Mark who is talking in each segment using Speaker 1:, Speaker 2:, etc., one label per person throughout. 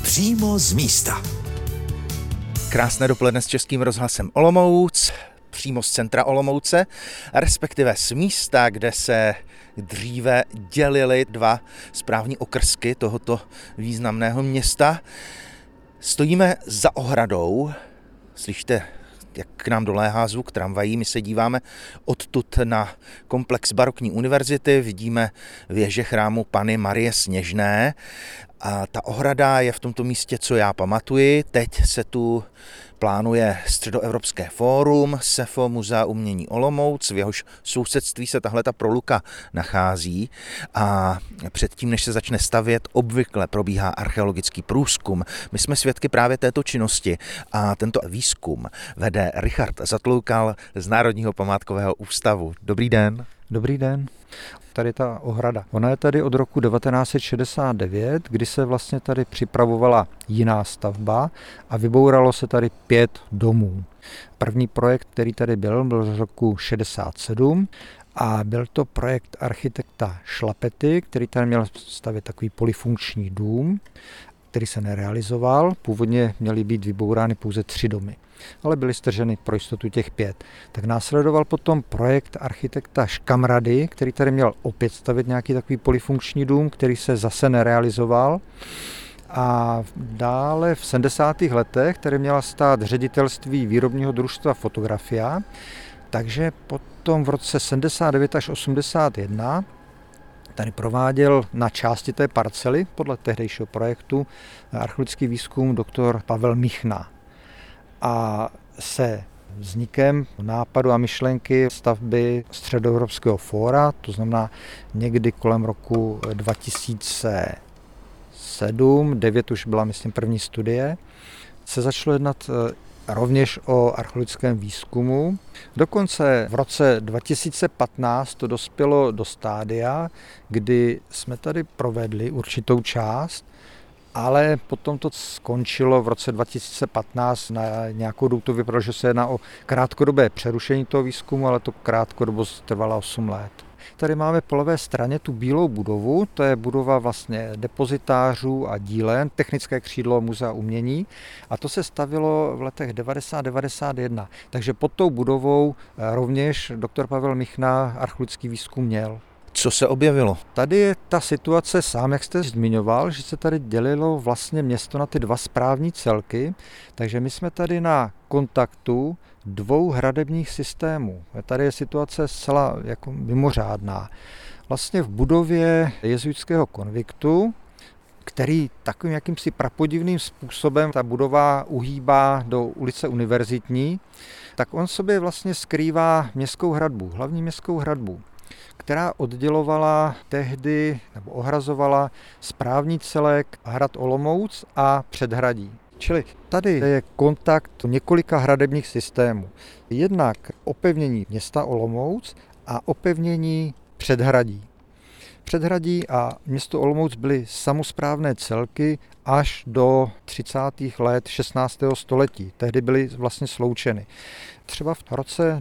Speaker 1: Přímo z místa.
Speaker 2: Krásné dopoledne s Českým rozhlasem Olomouc, přímo z centra Olomouce, respektive z místa, kde se dříve dělily dva správní okrsky tohoto významného města. Stojíme za ohradou, slyšte, jak k nám doléhá zvuk tramvají, my se díváme odtud na komplex barokní univerzity, vidíme věže chrámu Panny Marie Sněžné a ta ohrada je v tomto místě, co já pamatuji. Teď se tu plánuje Středoevropské fórum, SEFO Muzea umění Olomouc, v jehož sousedství se tahleta proluka nachází a předtím, než se začne stavět, obvykle probíhá archeologický průzkum. My jsme svědky právě této činnosti a tento výzkum vede Richard Zatloukal z Národního památkového ústavu. Dobrý den.
Speaker 3: Dobrý den. Tady ta ohrada. Ona je tady od roku 1969, kdy se vlastně tady připravovala jiná stavba a vybouralo se tady 5 domů. První projekt, který tady byl z roku 67 a byl to projekt architekta Šlapety, který tady měl stavět takový polyfunkční dům, který se nerealizoval. Původně měly být vybourány pouze 3 domy, ale byly strženy pro jistotu těch 5. Tak následoval potom projekt architekta Škamrady, který tady měl opět stavit nějaký takový polyfunkční dům, který se zase nerealizoval. A dále v 70. letech tady měla stát ředitelství výrobního družstva Fotografia, takže potom v roce 79 až 81 tady prováděl na části té parcely podle tehdejšího projektu archeologický výzkum doktor Pavel Michna. A se vznikem nápadu a myšlenky stavby Středoevropského fóra, to znamená někdy kolem roku 2007-2009 už byla, myslím, první studie, se začalo jednat rovněž o archeologickém výzkumu. Dokonce v roce 2015 to dospělo do stádia, kdy jsme tady provedli určitou část, ale potom to skončilo v roce 2015 na nějakou dobu. To vypadalo, že se jedná o krátkodobé přerušení toho výzkumu, ale to krátkodobost trvala 8 let. Tady máme po levé straně tu bílou budovu, to je budova vlastně depozitářů a dílen, technické křídlo Muzea umění a to se stavilo v letech 90-91. Takže pod tou budovou rovněž doktor Pavel Michna archeologický výzkum měl.
Speaker 2: Co se objevilo?
Speaker 3: Tady je ta situace sám, jak jste zmiňoval, že se tady dělilo vlastně město na ty 2 správní celky, takže my jsme tady na kontaktu 2 hradebních systémů. Tady je situace zcela jako mimořádná. Vlastně v budově jezuitského konviktu, který takovým jakýmsi prapodivným způsobem ta budova uhýbá do ulice Univerzitní, tak on sobě vlastně skrývá městskou hradbu, hlavní městskou hradbu, která oddělovala tehdy nebo ohrazovala správní celek hrad Olomouc a předhradí. Čili tady je kontakt několika hradebních systémů. Jednak opevnění města Olomouc a opevnění předhradí. Předhradí a město Olomouc byly samosprávné celky až do 30. let 16. století. Tehdy byly vlastně sloučeny. Třeba v roce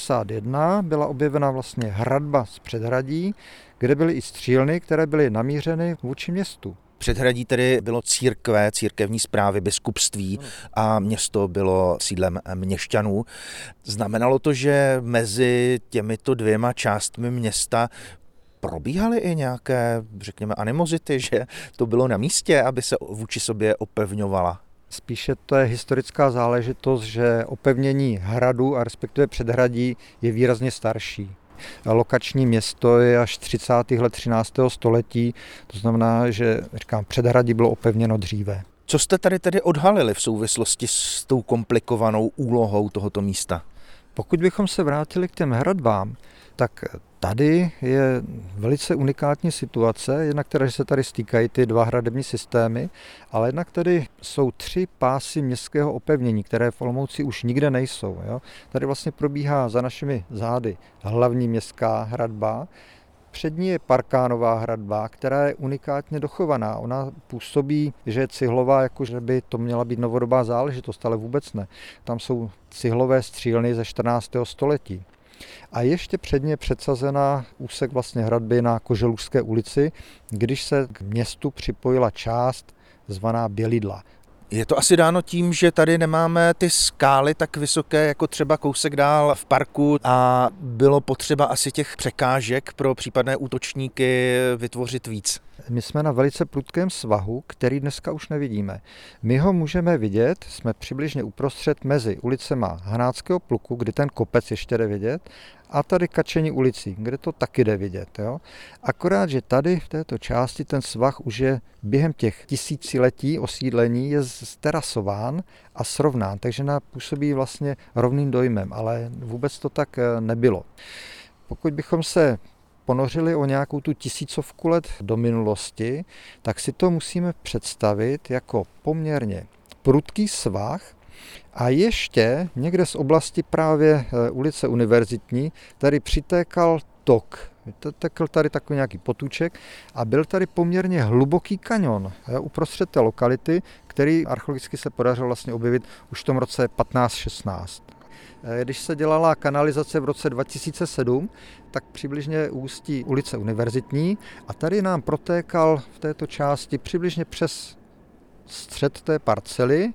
Speaker 3: 91 byla objevena vlastně hradba z předhradí, kde byly i střílny, které byly namířeny vůči městu.
Speaker 2: Předhradí tedy bylo církve, církevní správy, biskupství a město bylo sídlem měšťanů. Znamenalo to, že mezi těmito 2 částmi města probíhaly i nějaké, řekněme, animozity, že to bylo na místě, aby se vůči sobě opevňovala?
Speaker 3: Spíše to je historická záležitost, že opevnění hradu a respektive předhradí je výrazně starší. Lokační město je až 30. let 13. století, to znamená, že předhradí bylo opevněno dříve.
Speaker 2: Co jste tady tedy odhalili v souvislosti s tou komplikovanou úlohou tohoto místa?
Speaker 3: Pokud bychom se vrátili k těm hradbám, tak tady je velice unikátní situace, jednak teda, že se tady stýkají ty 2 hradební systémy, ale jednak tady jsou 3 pásy městského opevnění, které v Olomouci už nikde nejsou. Jo? Tady vlastně probíhá za našimi zády hlavní městská hradba, před ní je parkánová hradba, která je unikátně dochovaná. Ona působí, že je cihlová, jakože by to měla být novodobá záležitost, ale vůbec ne. Tam jsou cihlové střílny ze 14. století. A ještě předně je předsazená úsek vlastně hradby na Koželužské ulici, když se k městu připojila část zvaná Bělidla.
Speaker 2: Je to asi dáno tím, že tady nemáme ty skály tak vysoké, jako třeba kousek dál v parku a bylo potřeba asi těch překážek pro případné útočníky vytvořit víc.
Speaker 3: My jsme na velice prudkém svahu, který dneska už nevidíme. My ho můžeme vidět, jsme přibližně uprostřed mezi ulicema Hanáckého pluku, kdy ten kopec ještě jde vidět, a tady Kačení ulicí, kde to taky jde vidět. Jo? Akorát, že tady v této části ten svah už je během těch tisíciletí osídlení je zterasován a srovnán, takže nám působí vlastně rovným dojmem, ale vůbec to tak nebylo. Pokud bychom se ponořili o nějakou tu tisícovku let do minulosti, tak si to musíme představit jako poměrně prudký svah a ještě někde z oblasti právě ulice Univerzitní tady přitékal tok. Tekl tady takový nějaký potůček a byl tady poměrně hluboký kaňon uprostřed té lokality, který archeologicky se podařilo vlastně objevit už v tom roce 1516. Když se dělala kanalizace v roce 2007, tak přibližně ústí ulice Univerzitní a tady nám protékal v této části přibližně přes střed té parcely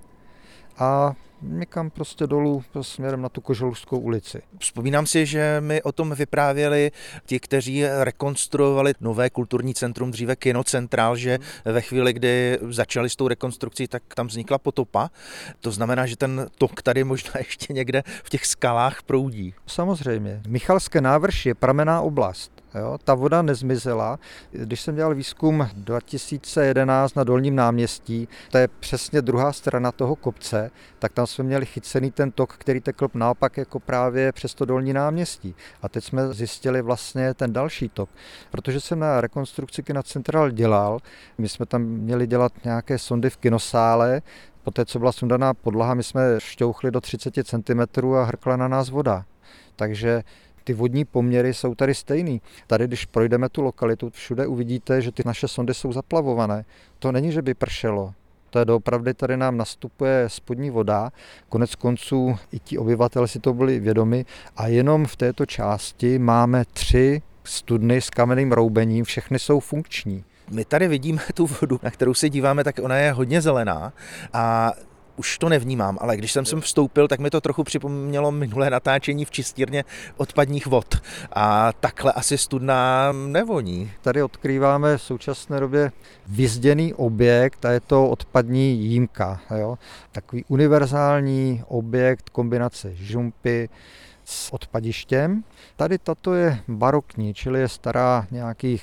Speaker 3: a někam prostě dolů směrem na tu Koželužskou ulici.
Speaker 2: Vzpomínám si, že mi o tom vyprávěli ti, kteří rekonstruovali nové kulturní centrum, dříve Kinocentrál, že ve chvíli, kdy začali s tou rekonstrukcí, tak tam vznikla potopa. To znamená, že ten tok tady možná ještě někde v těch skalách proudí.
Speaker 3: Samozřejmě. Michalské návrší je pramenná oblast. Jo, ta voda nezmizela. Když jsem dělal výzkum 2011 na Dolním náměstí, to je přesně druhá strana toho kopce, tak tam jsme měli chycený ten tok, který tekl naopak jako právě přes to Dolní náměstí. A teď jsme zjistili vlastně ten další tok. Protože jsem na rekonstrukci Kinocentrál dělal, my jsme tam měli dělat nějaké sondy v kinosále, poté co byla sundaná podlaha, my jsme šťouchli do 30 cm a hrkla na nás voda. Takže ty vodní poměry jsou tady stejný. Tady, když projdeme tu lokalitu, všude uvidíte, že ty naše sondy jsou zaplavované. To není, že by pršelo. To je doopravdy, tady nám nastupuje spodní voda. Konec konců i ti obyvatelé si to byli vědomi a jenom v této části máme 3 studny s kamenným roubením, všechny jsou funkční.
Speaker 2: My tady vidíme tu vodu, na kterou se díváme, tak ona je hodně zelená a už to nevnímám, ale když jsem sem vstoupil, tak mi to trochu připomnělo minulé natáčení v čistírně odpadních vod. A takhle asi studna nevoní.
Speaker 3: Tady odkrýváme v současné době vyzděný objekt a je to odpadní jímka. Jo? Takový univerzální objekt kombinace žumpy s odpadištěm. Tady tato je barokní, čili je stará nějakých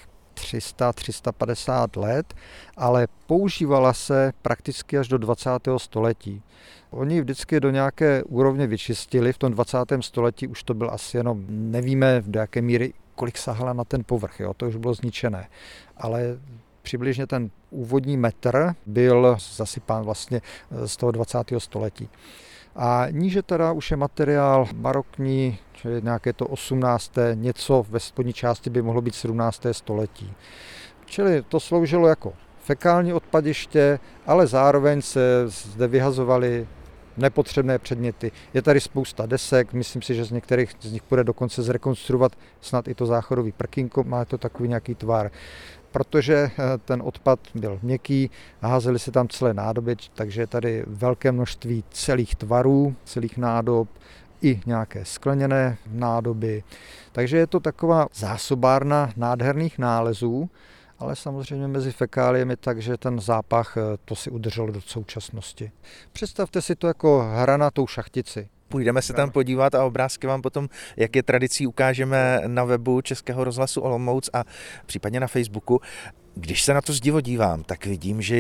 Speaker 3: 300-350 let, ale používala se prakticky až do 20. století. Oni vždycky do nějaké úrovně vyčistili, v tom 20. století už to byl asi jenom, nevíme do jaké míry, kolik sahala na ten povrch, jo, to už bylo zničené, ale přibližně ten úvodní metr byl zasypán vlastně z toho 20. století. A níže teda už je materiál barokní, čili nějaké to 18. něco ve spodní části by mohlo být 17. století. Čili to sloužilo jako fekální odpadiště, ale zároveň se zde vyhazovaly nepotřebné předměty. Je tady spousta desek, myslím si, že z některých z nich bude dokonce zrekonstruovat snad i to záchodový prkínko, má to takový nějaký tvar. Protože ten odpad byl měkký a házely se tam celé nádoby, takže je tady velké množství celých tvarů, celých nádob, i nějaké skleněné nádoby. Takže je to taková zásobárna nádherných nálezů, ale samozřejmě mezi fekáliemi, takže ten zápach to si udržel do současnosti. Představte si to jako hranatou šachtici.
Speaker 2: Půjdeme se tam podívat a obrázky vám potom, jak je tradicí, ukážeme na webu Českého rozhlasu Olomouc a případně na Facebooku. Když se na to zdivo dívám, tak vidím, že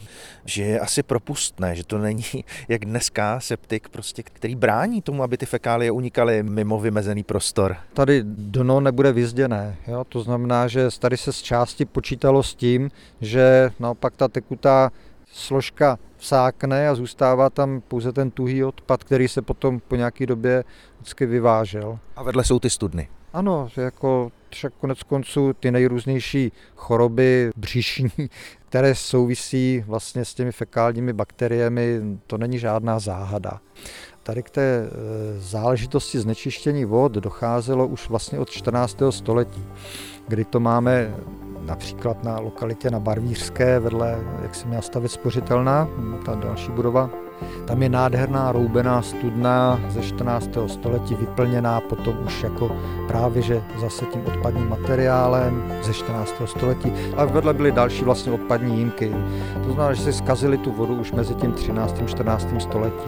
Speaker 2: je asi propustné, že to není jak dneska septik, prostě, který brání tomu, aby ty fekálie unikaly mimo vymezený prostor.
Speaker 3: Tady dno nebude vyzděné, jo? To znamená, že tady se z části počítalo s tím, že naopak ta tekutá složka vsákne a zůstává tam pouze ten tuhý odpad, který se potom po nějaké době vždycky vyvážel.
Speaker 2: A vedle jsou ty studny.
Speaker 3: Ano, jako však konec konců ty nejrůznější choroby břišní, které souvisí vlastně s těmi fekálními bakteriemi, to není žádná záhada. Tady k té záležitosti znečištění vod docházelo už vlastně od 14. století, kdy to máme například na lokalitě na Barvířské, vedle, jak se měla stavět spořitelná, ta další budova. Tam je nádherná roubená studna ze 14. století, vyplněná potom už jako právě že zase tím odpadním materiálem ze 14. století. A vedle byly další vlastně odpadní jímky. To znamená, že si zkazili tu vodu už mezi tím 13. a 14. stoletím.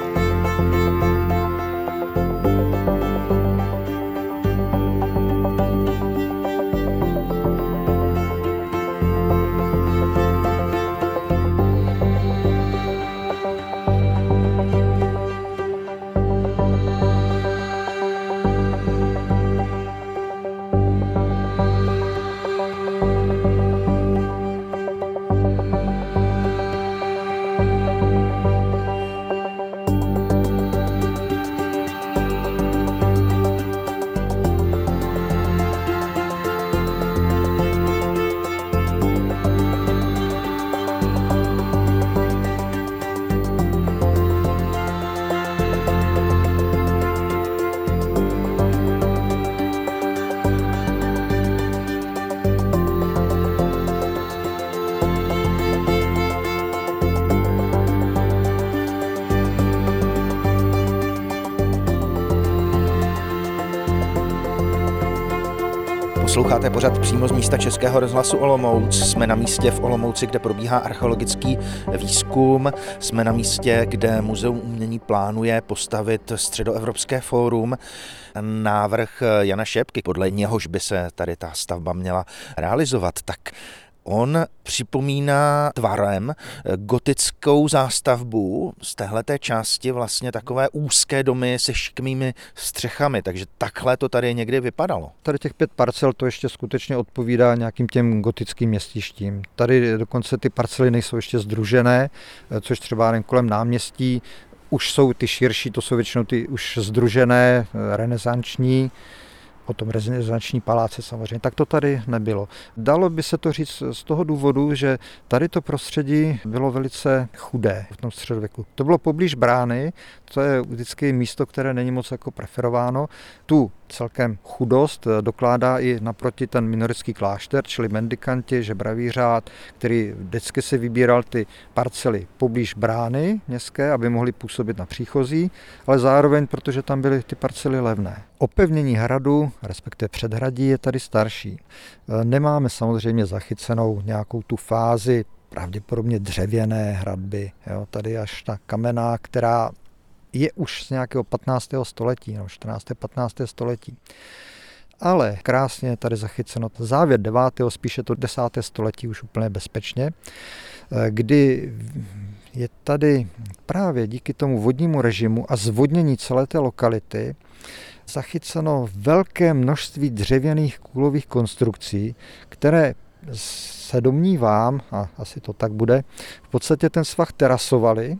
Speaker 2: Posloucháte pořad přímo z místa Českého rozhlasu Olomouc. Jsme na místě v Olomouci, kde probíhá archeologický výzkum. Jsme na místě, kde Muzeum umění plánuje postavit Středoevropské fórum. Návrh Jana Šépky, podle něhož by se tady ta stavba měla realizovat, tak on připomíná tvarem gotickou zástavbu z téhleté části, vlastně takové úzké domy se šikmými střechami, takže takhle to tady někdy vypadalo.
Speaker 3: Tady těch 5 parcel to ještě skutečně odpovídá nějakým těm gotickým městištím. Tady dokonce ty parcely nejsou ještě sdružené, což třeba kolem náměstí už jsou ty širší, to jsou většinou ty už sdružené, renesanční, potom renesanční paláce samozřejmě, tak to tady nebylo. Dalo by se to říct z toho důvodu, že tady to prostředí bylo velice chudé v tom středověku. To bylo poblíž brány, to je vždycky místo, které není moc jako preferováno. Tu celkem chudost dokládá i naproti ten minorický klášter, čili mendikanti, žebravý řád, který vždycky si vybíral ty parcely poblíž brány městské, aby mohly působit na příchozí, ale zároveň, protože tam byly ty parcely levné. Opevnění hradu, respektive předhradí, je tady starší. Nemáme samozřejmě zachycenou nějakou tu fázi pravděpodobně dřevěné hradby. Jo, tady až ta kamenná, která je už z nějakého 15. století, no 14. 15. století. Ale krásně je tady zachyceno závěr 9. spíše to 10. století už úplně bezpečně, kdy je tady právě díky tomu vodnímu režimu a zvodnění celé té lokality zachyceno velké množství dřevěných kůlových konstrukcí, které se domnívám, a asi to tak bude, v podstatě ten svah terasovali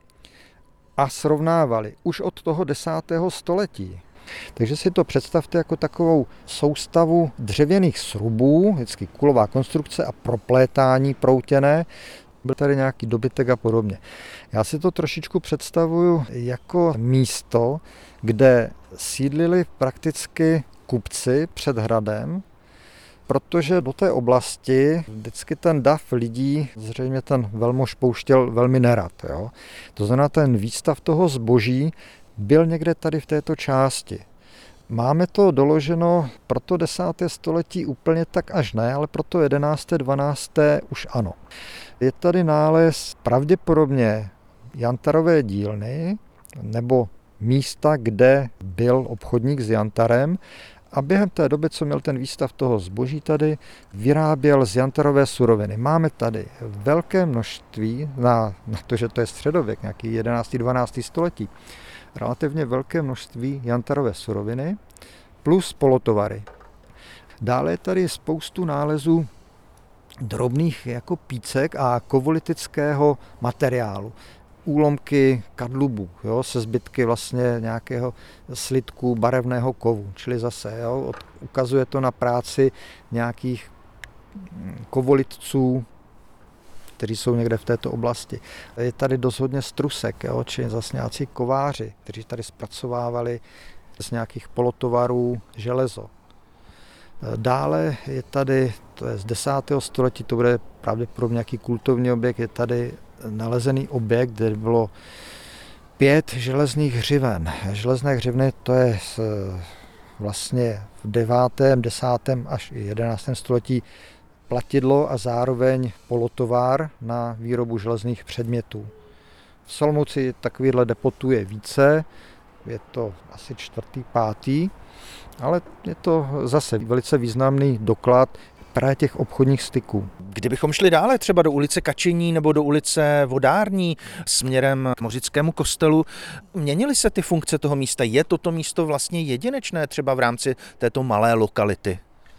Speaker 3: a srovnávali už od toho 10. století. Takže si to představte jako takovou soustavu dřevěných srubů, vždycky kulová konstrukce a proplétání proutěné. Byl tady nějaký dobytek a podobně. Já si to trošičku představuju jako místo, kde sídlili prakticky kupci před hradem, protože do té oblasti vždycky ten dav lidí, zřejmě ten velmož pouštěl velmi nerad. Jo? To znamená, ten výstav toho zboží byl někde tady v této části. Máme to doloženo pro to 10. století úplně tak až ne, ale pro to 11. 12. už ano. Je tady nález pravděpodobně jantarové dílny nebo místa, kde byl obchodník s jantarem a během té doby, co měl ten výstav toho zboží tady, vyráběl z jantarové suroviny. Máme tady velké množství, na to, že to je středověk, nějaký 11. 12. století, relativně velké množství jantarové suroviny plus polotovary. Dále je tady spoustu nálezů drobných jako pícek a kovolitického materiálu. Úlomky kadlubů, jo, se zbytky vlastně nějakého slitku barevného kovu. Čili zase ukazuje to na práci nějakých kovolitců, kteří jsou někde v této oblasti. Je tady dost hodně strusek, jo, či zase nějací kováři, kteří tady zpracovávali z nějakých polotovarů železo. Dále je tady, to je z 10. století, to bude pravděpodobně nějaký kultovní objekt, je tady nalezený objekt, kde bylo 5 železných hřiven. Železné hřivny to je vlastně v 9., 10. až 11. století platidlo a zároveň polotovár na výrobu železných předmětů. V Olomouci takovýhle depotů je více, je to asi 4., 5., ale je to zase velice významný doklad právě těch obchodních styků.
Speaker 2: Kdybychom šli dále třeba do ulice Kačení nebo do ulice Vodární směrem k Mořickému kostelu, měnily se ty funkce toho místa? Je toto místo vlastně jedinečné třeba v rámci této malé lokality?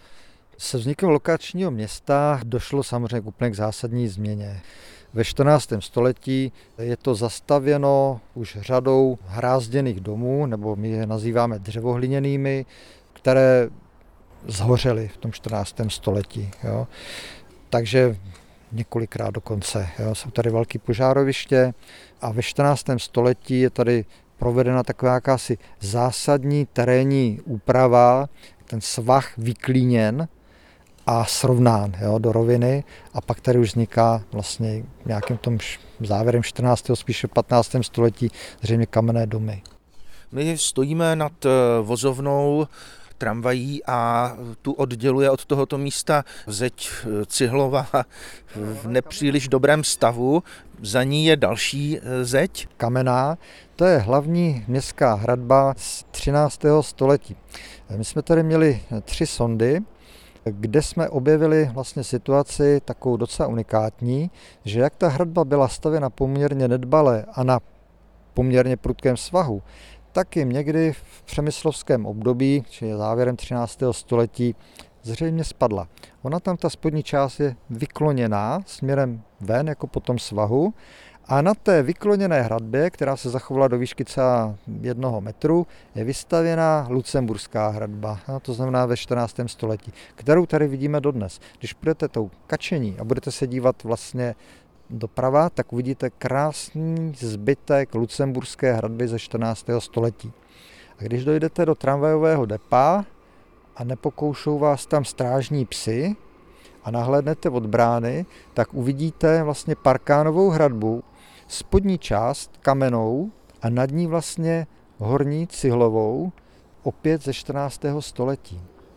Speaker 3: Se vznikem lokačního města došlo samozřejmě úplně k zásadní změně. Ve 14. století je to zastavěno už řadou hrázděných domů, nebo my je nazýváme dřevohliněnými, které zhořely v tom 14. století. Jo. Takže několikrát dokonce. Jo. Jsou tady velké požároviště a ve 14. století je tady provedena taková jakási zásadní terénní úprava, ten svah vyklíněn a srovnán, jo, do roviny, a pak tady už vzniká vlastně nějakým tom závěrem 14. spíše 15. století zřejmě kamenné domy.
Speaker 2: My stojíme nad vozovnou tramvají a tu odděluje od tohoto místa zeď cihlová v nepříliš dobrém stavu. Za ní je další zeď.
Speaker 3: Kamenná, to je hlavní městská hradba z 13. století. My jsme tady měli 3 sondy, kde jsme objevili vlastně situaci takovou docela unikátní, že jak ta hradba byla stavěna poměrně nedbale a na poměrně prudkém svahu, tak jim někdy v přemyslovském období, čili závěrem 13. století, zřejmě spadla. Ona tam, ta spodní část, je vykloněná směrem ven, jako po tom svahu, a na té vykloněné hradbě, která se zachovala do výšky třeba 1 metru, je vystavěná lucemburská hradba, to znamená ve 14. století, kterou tady vidíme dodnes. Když půjdete tou Kačení a budete se dívat vlastně doprava, tak uvidíte krásný zbytek lucemburské hradby ze 14. století. A když dojdete do tramvajového depa a nepokoušou vás tam strážní psi a nahlédnete od brány, tak uvidíte vlastně parkánovou hradbu, spodní část kamennou a nad ní vlastně horní cihlovou, opět ze 14. století.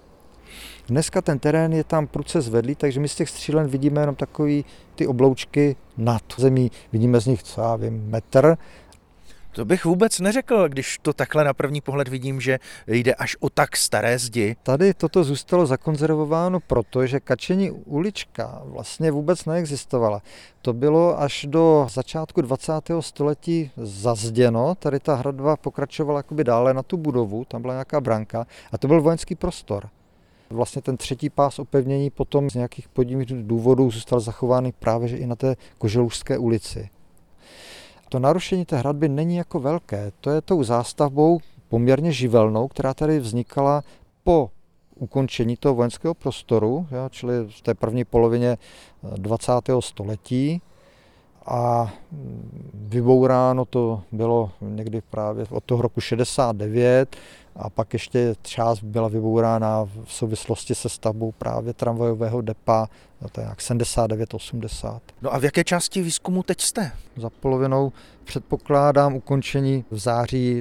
Speaker 3: Dneska ten terén je tam prudce zvedlý, takže my z těch střílen vidíme jenom takový ty obloučky nad zemí. Vidíme z nich, co já vím, metr.
Speaker 2: To bych vůbec neřekl, když to takhle na první pohled vidím, že jde až o tak staré zdi.
Speaker 3: Tady toto zůstalo zakonzervováno proto, že Kačení ulička vlastně vůbec neexistovala. To bylo až do začátku 20. století zazděno. Tady ta hradba pokračovala jakoby dále na tu budovu, tam byla nějaká branka a to byl vojenský prostor. Vlastně ten 3. pás opevnění potom z nějakých podivných důvodů zůstal zachován právě že i na té Koželužské ulici. To narušení té hradby není jako velké. To je tou zástavbou poměrně živelnou, která tady vznikala po ukončení toho vojenského prostoru, čili v té první polovině 20. století. A vybouráno to bylo někdy právě od toho roku 69 a pak ještě část byla vybourána v souvislosti se stavbou právě tramvajového depa, to je jak 79-80.
Speaker 2: No a v jaké části výzkumu teď jste?
Speaker 3: Za polovinou předpokládám ukončení v září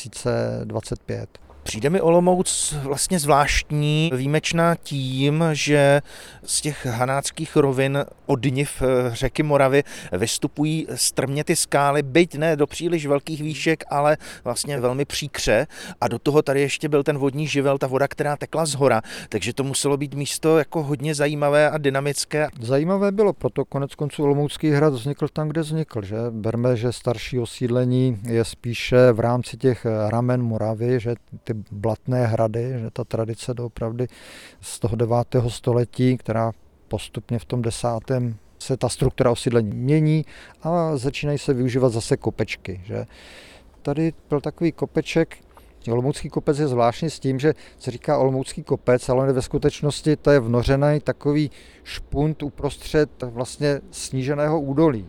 Speaker 3: 2025.
Speaker 2: Přijde mi Olomouc vlastně zvláštní, výjimečná tím, že z těch hanáckých rovin od niv řeky Moravy vystupují strmě ty skály, byť ne do příliš velkých výšek, ale vlastně velmi příkře. A do toho tady ještě byl ten vodní živel, ta voda, která tekla z hora. Takže to muselo být místo jako hodně zajímavé a dynamické.
Speaker 3: Zajímavé bylo, proto konec konců Olomoucký hrad vznikl tam, kde vznikl. Že? Berme, že starší osídlení je spíše v rámci těch ramen Moravy, že ty blatné hrady, že ta tradice doopravdy z toho 9. století, která postupně v tom 10. se ta struktura osídlení mění a začínají se využívat zase kopečky. Že? Tady byl takový kopeček, Olomoucký kopec je zvláštní s tím, že se říká Olomoucký kopec, ale ve skutečnosti to je vnořený takový špunt uprostřed vlastně sníženého údolí.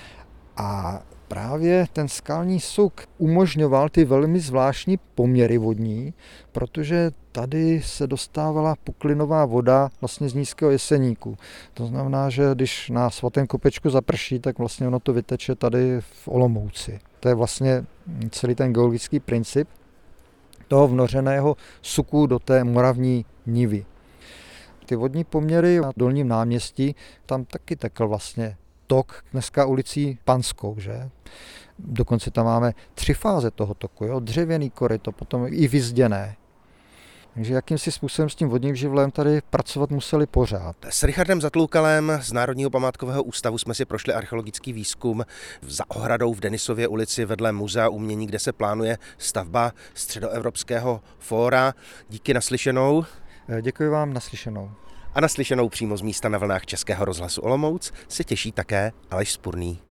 Speaker 3: A právě ten skalní suk umožňoval ty velmi zvláštní poměry vodní, protože Tady se dostávala puklinová voda vlastně z nízkého Jeseníku. To znamená, že když na Svatém Kopečku zaprší, tak vlastně ono to vyteče tady v Olomouci. To je vlastně celý ten geologický princip toho vnořeného suku do té moravní nivy. Ty vodní poměry na Dolním náměstí, tam taky tekl vlastně tok, dneska ulicí Panskou, že? Dokonce tam máme 3 fáze toho toku, jo? Dřevěný koryto, potom i vyzděné. Takže jakýmsi způsobem s tím vodním živlem tady pracovat museli pořád.
Speaker 2: S Richardem Zatloukalem z Národního památkového ústavu jsme si prošli archeologický výzkum za ohradou v Denisově ulici vedle Muzea umění, kde se plánuje stavba Středoevropského fóra. Díky, naslyšenou.
Speaker 3: Děkuji vám, naslyšenou.
Speaker 2: A naslyšenou přímo z místa na vlnách Českého rozhlasu Olomouc se těší také Aleš Spurný.